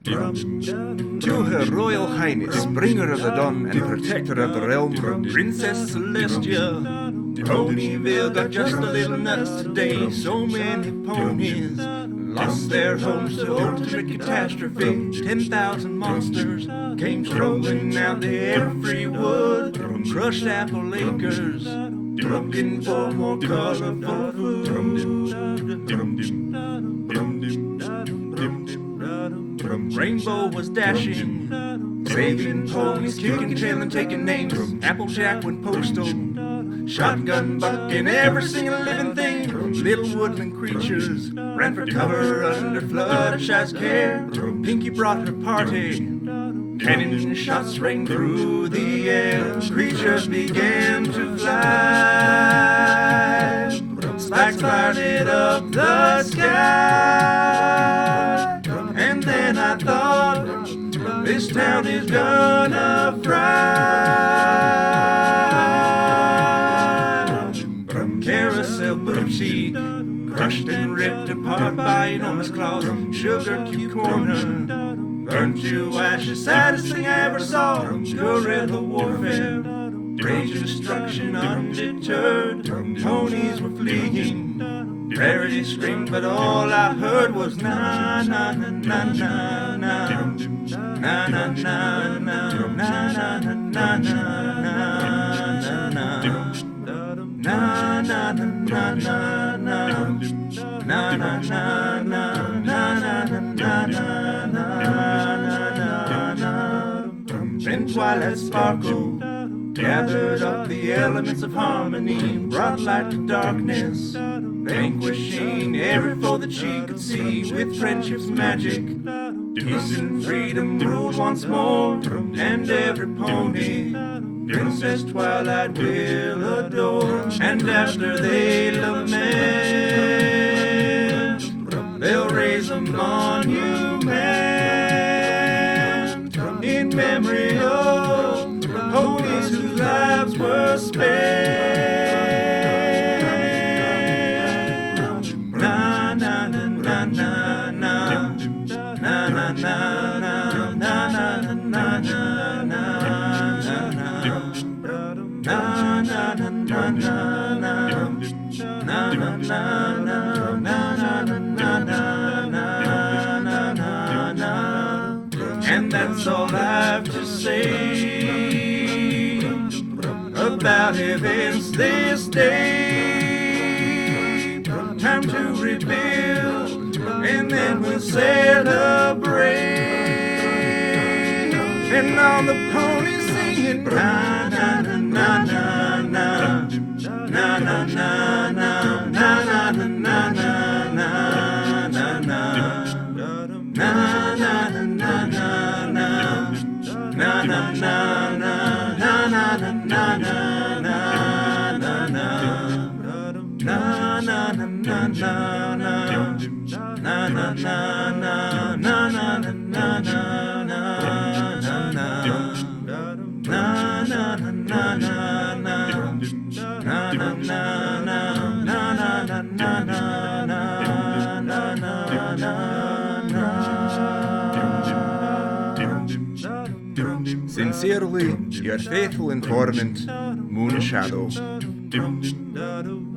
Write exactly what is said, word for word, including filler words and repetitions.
To Her Royal Highness, bringer of the dawn and protector of the realm, Princess Celestia. Ponyville got just a little nuts today. So many ponies lost their homes to ultimate catastrophe. Ten thousand monsters came strolling out the every wood, crushed apple acres, looking for more colorful food. Rainbow was dashing, saving ponies, kicking tail and taking names. Applejack went postal, shotgun bucking every single living thing. Little woodland creatures ran for cover under Fluttershy's care. Pinky brought her party, cannon shots rang through the air. Creatures began to fly, spikes lighted up the sky. And then I thought, this town is gonna fry. Carousel booty, crushed and ripped apart by enormous claws. Sugar cube corner, burned to ashes, saddest thing I ever saw. Guerrilla warfare, rage and destruction undeterred. Ponies were fleeing, rarity screamed, but all I heard was na na na na na na na na na na na na na na na na na na na. Then twilight sparkled, gathered up the elements of harmony, brought light to darkness, vanquishing every foe that she could see with friendship's magic. Peace and freedom ruled once more, and every pony Princess Twilight will adore. And after they lament, they'll raise a monument in memory of ponies whose lives were spared. Na na na na na na na na na na na na na na. And that's all I've to say about events this day. Time to rebuild, and then we'll celebrate. And all the ponies singing na na na na na na na na na na na na na na na na na. Na na na na na na na na na na na na na na na na na na Sincerely, your faithful informant, Moon Shadow.